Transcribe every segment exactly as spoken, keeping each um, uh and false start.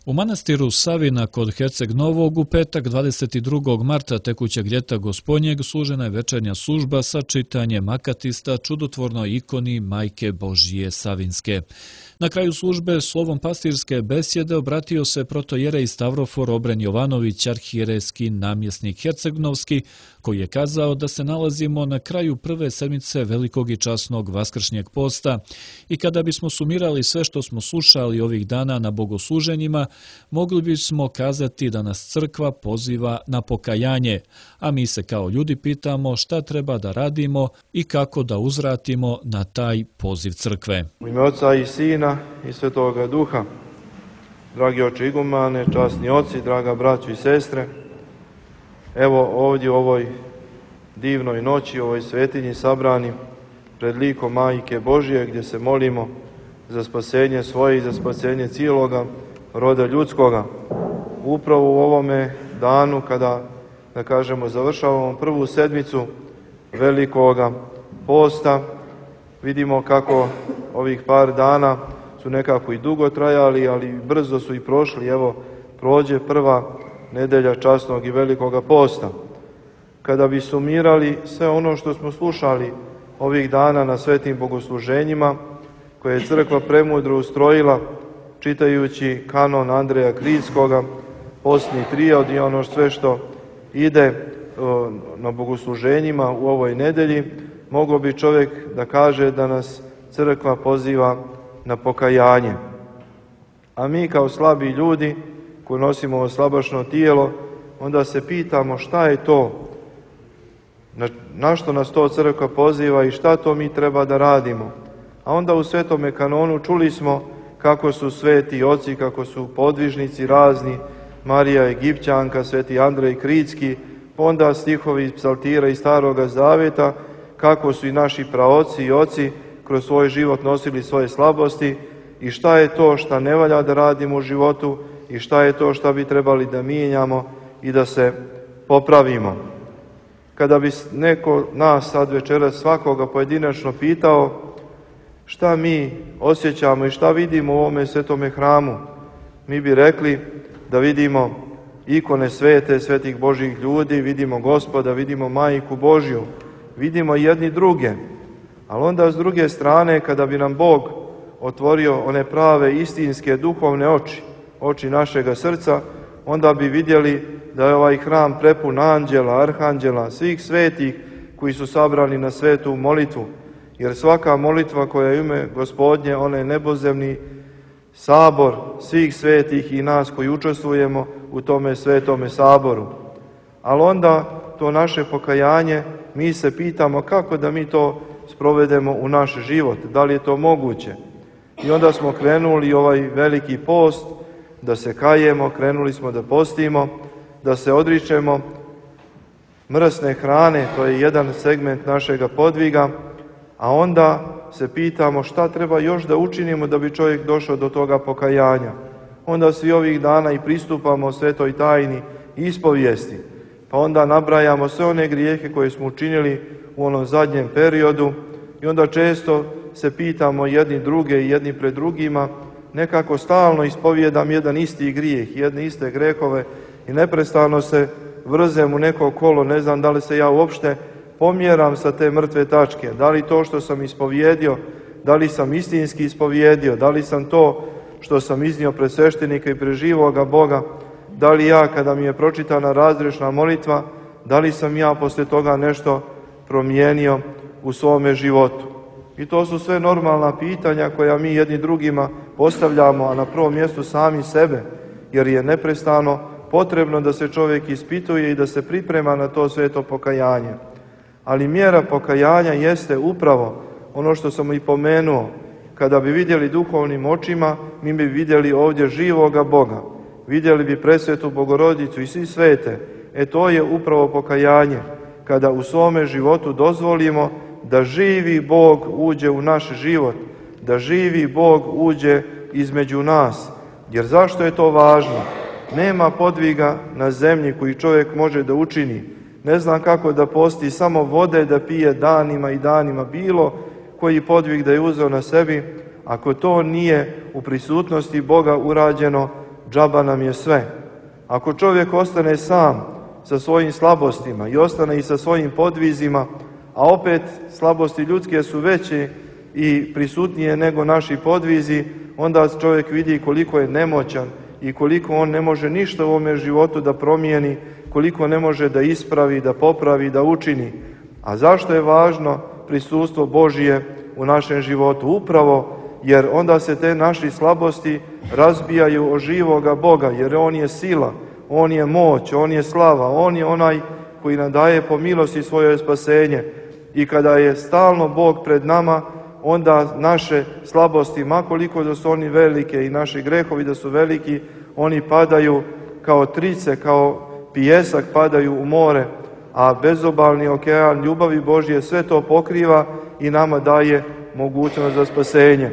U manastiru Savina kod Herceg Novog u petak dvadeset drugog marta tekućeg ljeta Gospodnjeg služena je večernja služba sa čitanjem akatista čudotvornoj ikoni Majke Božije Savinske. Na kraju službe slovom pastirske besjede obratio se protojerej Stavrofor Obren Jovanović, arhijerejski namjesnik Hercegnovski, koji je kazao da se nalazimo na kraju prve sedmice velikog i časnog vaskršnjeg posta i kada bismo sumirali sve što smo slušali ovih dana na bogosluženjima, mogli bismo kazati da nas crkva poziva na pokajanje, a mi se kao ljudi pitamo šta treba da radimo i kako da uzvratimo na taj poziv crkve. U ime Oca i Sina i Svetoga Duha, dragi oče igumane, časni oci, draga braćo i sestre, evo ovdje u ovoj divnoj noći, u ovoj svetinji sabrani pred likom Majke Božije, gdje se molimo za spasenje svoje i za spasenje cijeloga roda ljudskoga. Upravo u ovome danu kada, da kažemo, završavamo prvu sedmicu velikoga posta, vidimo kako ovih par dana su nekako i dugo trajali, ali brzo su i prošli. Evo, prođe prva nedelja časnog i velikoga posta. Kada bi sumirali sve ono što smo slušali ovih dana na svetim bogosluženjima, koje je crkva premudro ustrojila, čitajući kanon Andreja Kritskoga, postni trijod i ono sve što ide na bogosluženjima u ovoj nedelji, mogao bi čovjek da kaže da nas crkva poziva na pokajanje. A mi kao slabi ljudi koji nosimo ovo slabašno tijelo, onda se pitamo šta je to, na, na što nas to crkva poziva i šta to mi treba da radimo. A onda u svetome kanonu čuli smo kako su sveti oci, kako su podvižnici razni, Marija Egipćanka, sveti Andrej Kritski, onda stihovi iz psaltira i Staroga Zaveta, kako su i naši praoci i oci kroz svoj život nosili svoje slabosti i šta je to šta ne valja da radimo u životu i šta je to šta bi trebali da mijenjamo i da se popravimo. Kada bi neko nas sad večeras svakoga pojedinačno pitao šta mi osjećamo i šta vidimo u ovome svetome hramu, mi bi rekli da vidimo ikone svete, svetih Božjih ljudi, vidimo Gospoda, vidimo Majku Božju, vidimo jedni druge. Ali onda s druge strane, kada bi nam Bog otvorio one prave, istinske, duhovne oči, oči našega srca, onda bi vidjeli da je ovaj hram prepun anđela, arhanđela, svih svetih koji su sabrani na svetu molitvu. Jer svaka molitva koja je ime Gospodnje, onaj nebozemni sabor svih svetih i nas koji učestvujemo u tome svetome saboru. Ali onda to naše pokajanje, mi se pitamo kako da mi to sprovedemo u naš život, da li je to moguće. I onda smo krenuli ovaj veliki post, da se kajemo, krenuli smo da postimo, da se odričemo mrsne hrane, to je jedan segment našega podviga, a onda se pitamo šta treba još da učinimo da bi čovjek došao do toga pokajanja. Onda svi ovih dana i pristupamo svetoj tajni ispovijesti, pa onda nabrajamo sve one grijehe koje smo učinili u onom zadnjem periodu i onda često se pitamo jedni druge i jedni pred drugima, nekako stalno ispovijedam jedan isti grijeh, jedne iste grehove i neprestano se vrzem u neko kolo, ne znam da li se ja uopšte pomjeram sa te mrtve tačke, da li to što sam ispovjedio, da li sam istinski ispovjedio, da li sam to što sam iznio pred sveštenika i pred živoga Boga, da li ja kada mi je pročitana razrješna molitva, da li sam ja poslije toga nešto promijenio u svome životu. I to su sve normalna pitanja koja mi jedni drugima postavljamo, a na prvom mjestu sami sebe, jer je neprestano potrebno da se čovjek ispituje i da se priprema na to sveto pokajanje. Ali mjera pokajanja jeste upravo ono što sam i pomenuo. Kada bi vidjeli duhovnim očima, mi bi vidjeli ovdje živoga Boga. Vidjeli bi presvetu Bogorodicu i svi svete. E to je upravo pokajanje. Kada u svome životu dozvolimo da živi Bog uđe u naš život, da živi Bog uđe između nas. Jer zašto je to važno? Nema podviga na zemlji koji čovjek može da učini. Ne znam kako da posti samo vode da pije danima i danima, bilo koji podvig da je uzeo na sebi, ako to nije u prisutnosti Boga urađeno džaba nam je sve. Ako čovjek ostane sam sa svojim slabostima i ostane i sa svojim podvizima, a opet slabosti ljudske su veće i prisutnije nego naši podvizi, onda čovjek vidi koliko je nemoćan i koliko on ne može ništa u ovome životu da promijeni, koliko ne može da ispravi, da popravi, da učini. A zašto je važno prisustvo Božije u našem životu? Upravo jer onda se te naše slabosti razbijaju o živoga Boga, jer On je sila, On je moć, On je slava, On je onaj koji nam daje po milosti svoje spasenje. I kada je stalno Bog pred nama, onda naše slabosti, makoliko da su oni velike i naši grehovi da su veliki, oni padaju kao trice, kao pijesak padaju u more, a bezobalni okean ljubavi Božje sve to pokriva i nama daje mogućnost za spasenje.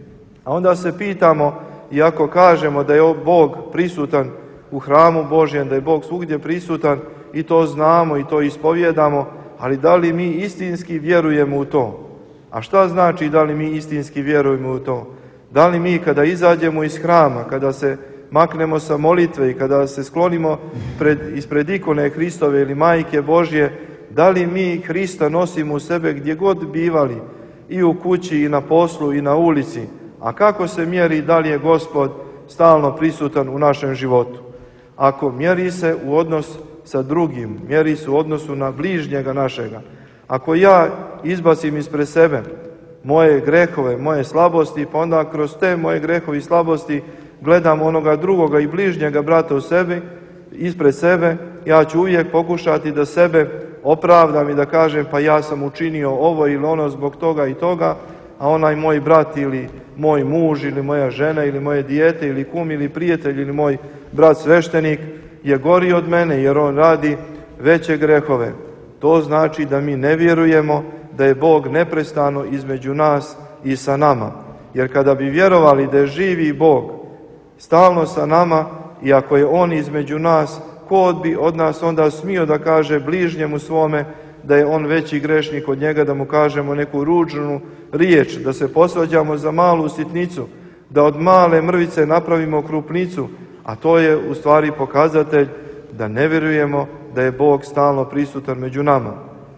A onda se pitamo, iako kažemo da je Bog prisutan u hramu Božjem, da je Bog svugdje prisutan i to znamo i to ispovjedamo, ali da li mi istinski vjerujemo u to? A šta znači da li mi istinski vjerujemo u to? Da li mi kada izađemo iz hrama, kada se maknemo sa molitve i kada se sklonimo pred, ispred ikone Hristove ili Majke Božje, da li mi Hrista nosimo u sebe gdje god bivali, i u kući, i na poslu, i na ulici? A kako se mjeri da li je Gospod stalno prisutan u našem životu? Ako mjeri se u odnos sa drugim, mjeri se u odnosu na bližnjega našega. Ako ja izbacim ispred sebe moje grehove, moje slabosti, pa onda kroz te moje grehove i slabosti gledam onoga drugoga i bližnjega brata u sebi, ispred sebe, ja ću uvijek pokušati da sebe opravdam i da kažem pa ja sam učinio ovo ili ono zbog toga i toga, a onaj moj brat ili moj muž ili moja žena ili moje dijete ili kum ili prijatelj ili moj brat sveštenik je gori od mene jer on radi veće grehove. To znači da mi ne vjerujemo da je Bog neprestano između nas i sa nama. Jer kada bi vjerovali da je živi Bog stalno sa nama i ako je On između nas, ko bi od nas onda smio da kaže bližnjemu svome da je on veći grešnik od njega, da mu kažemo neku ružnu riječ, da se posvađamo za malu sitnicu, da od male mrvice napravimo krupnicu, a to je u stvari pokazatelj da ne vjerujemo da je Bog stalno prisutan među nama.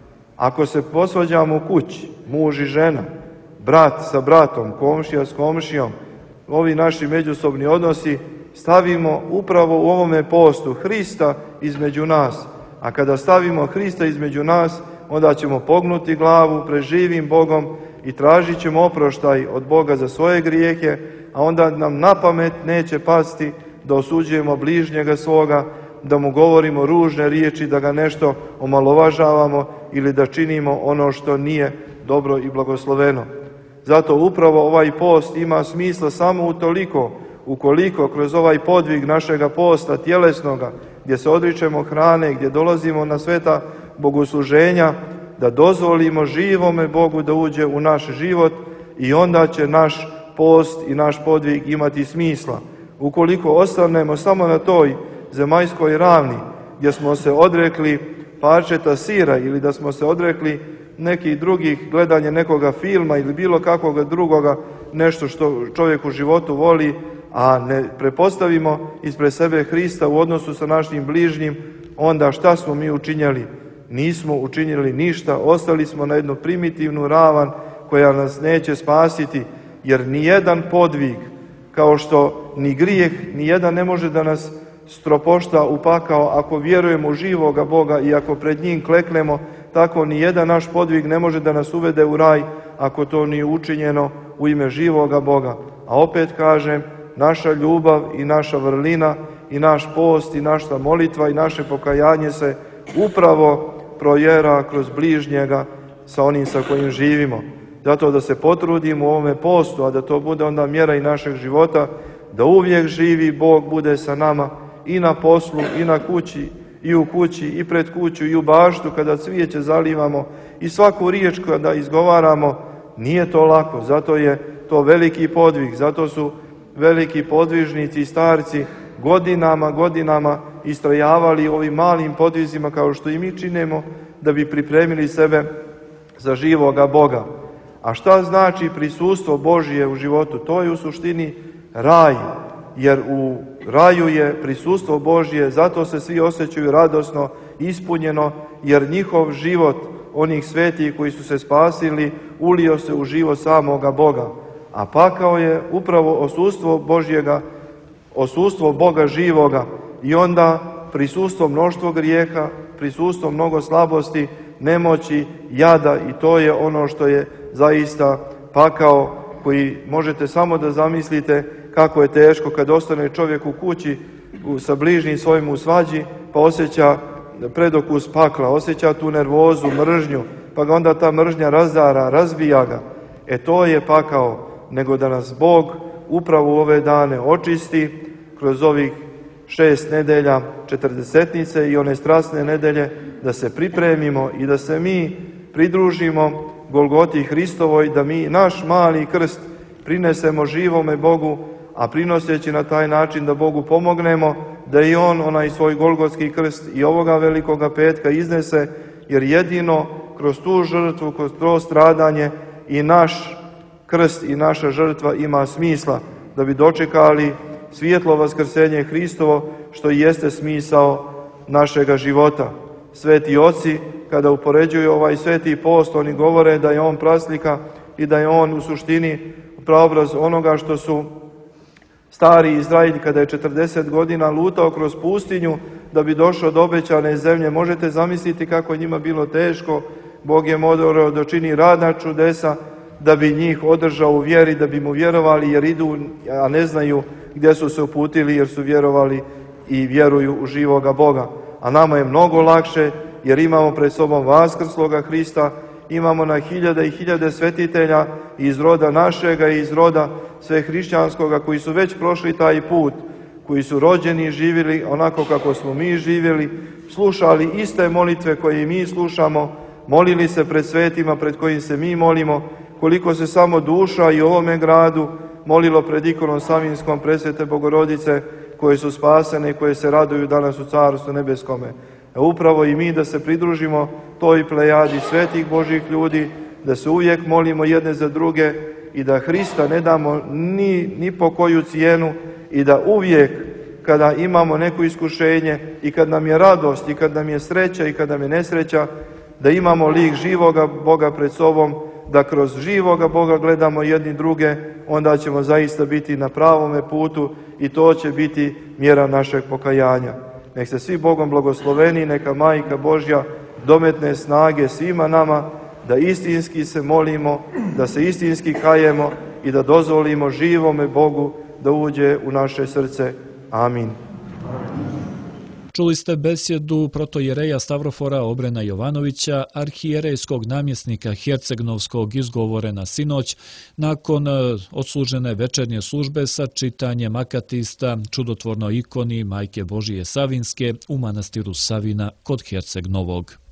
Ako se posvađamo u kući, muž i žena, brat sa bratom, komšija s komšijom, ovi naši međusobni odnosi, stavimo upravo u ovome postu Hrista između nas. A kada stavimo Hrista između nas, onda ćemo pognuti glavu pred živim Bogom i tražit ćemo oproštaj od Boga za svoje grijehe, a onda nam na pamet neće pasti da osuđujemo bližnjega svoga, da mu govorimo ružne riječi, da ga nešto omalovažavamo ili da činimo ono što nije dobro i blagosloveno. Zato upravo ovaj post ima smisla samo utoliko, ukoliko kroz ovaj podvig našega posta tjelesnoga, gdje se odričemo hrane, gdje dolazimo na sveta bogosluženja, da dozvolimo živome Bogu da uđe u naš život i onda će naš post i naš podvig imati smisla. Ukoliko ostanemo samo na toj zemaljskoj ravni, gdje smo se odrekli parčeta sira ili da smo se odrekli nekih drugih, gledanje nekoga filma ili bilo kakvoga drugoga, nešto što čovjek u životu voli, a ne prepostavimo ispred sebe Hrista u odnosu sa našim bližnjim, onda šta smo mi učinjeli? Nismo učinili ništa, ostali smo na jednu primitivnu ravan koja nas neće spasiti, jer nijedan podvig, kao što ni grijeh, nijedan ne može da nas stropošta u pakao ako vjerujemo u živoga Boga i ako pred njim kleknemo, tako nijedan naš podvig ne može da nas uvede u raj ako to nije učinjeno u ime živoga Boga. A opet kažem, naša ljubav i naša vrlina i naš post i naša molitva i naše pokajanje se upravo projera kroz bližnjega sa onim sa kojim živimo. Zato da se potrudimo u ovome postu, a da to bude onda mjera i našeg života, da uvijek živi Bog bude sa nama i na poslu, i na kući, i u kući, i pred kuću, i u baštu kada cvijeće zalivamo i svaku riječ kada izgovaramo. Nije to lako, zato je to veliki podvig, zato su veliki podvižnici i starci godinama, godinama istrajavali ovim malim podvizima kao što i mi činimo da bi pripremili sebe za živoga Boga. A šta znači prisustvo Božije u životu? To je u suštini raj, jer u raju je prisustvo Božje, zato se svi osjećaju radosno, ispunjeno, jer njihov život onih svetih koji su se spasili ulio se u život samoga Boga. A pakao je upravo osustvo Božjega, osustvo Boga živoga i onda prisustvo mnoštvo grijeha, prisustvo mnogo slabosti, nemoći, jada i to je ono što je zaista pakao koji možete samo da zamislite kako je teško kad ostane čovjek u kući sa bližnjim svojim u svađi pa osjeća predokus pakla, osjeća tu nervozu, mržnju, pa ga onda ta mržnja razdara, razbija ga. E to je pakao, nego da nas Bog upravo u ove dane očisti kroz ovih šest nedelja četrdesetnice i one strasne nedelje, da se pripremimo i da se mi pridružimo Golgoti Hristovoj, da mi naš mali krst prinesemo živome Bogu, a prinoseći na taj način da Bogu pomognemo, da i On onaj svoj Golgotski krst i ovoga velikoga petka iznese, jer jedino kroz tu žrtvu, kroz to stradanje i naš krst i naša žrtva ima smisla, da bi dočekali svijetlo vaskrsenje Hristovo, što i jeste smisao našega života. Sveti oci, kada upoređuju ovaj sveti post, oni govore da je on praslika i da je on u suštini praobraz onoga što su stari Izraelj kada je četrdeset godina lutao kroz pustinju da bi došao do obećane zemlje. Možete zamisliti kako je njima bilo teško. Bog je morao da čini radna čudesa da bi njih održao u vjeri, da bi mu vjerovali jer idu, a ne znaju gdje su se uputili jer su vjerovali i vjeruju u živoga Boga. A nama je mnogo lakše jer imamo pred sobom vaskrsloga Hrista, imamo na hiljade i hiljade svetitelja iz roda našega i iz roda sve hrišćanskoga koji su već prošli taj put, koji su rođeni i živjeli onako kako smo mi živjeli, slušali iste molitve koje i mi slušamo, molili se pred svetima pred kojim se mi molimo, koliko se samo duša i u ovome gradu molilo pred ikonom Savinskom presvete Bogorodice koje su spasene i koje se raduju danas u Carstvu nebeskome. A upravo i mi da se pridružimo toj plejadi svetih Božjih ljudi, da se uvijek molimo jedne za druge i da Hrista ne damo ni, ni po koju cijenu i da uvijek kada imamo neko iskušenje i kad nam je radost i kad nam je sreća i kad nam je nesreća, da imamo lik živoga Boga pred sobom, da kroz živoga Boga gledamo jedni druge, onda ćemo zaista biti na pravome putu i to će biti mjera našeg pokajanja. Nek se svi Bogom blagosloveni, neka Majka Božja dometne snage svima nama da istinski se molimo, da se istinski kajemo i da dozvolimo živome Bogu da uđe u naše srce. Amin. Čuli ste besjedu protojereja Stavrofora Obrena Jovanovića, arhijerejskog namjesnika Hercegnovskog izgovorena sinoć, nakon odslužene večernje službe sa čitanjem akatista čudotvornoj ikoni Majke Božije Savinske u manastiru Savina kod Herceg Novog.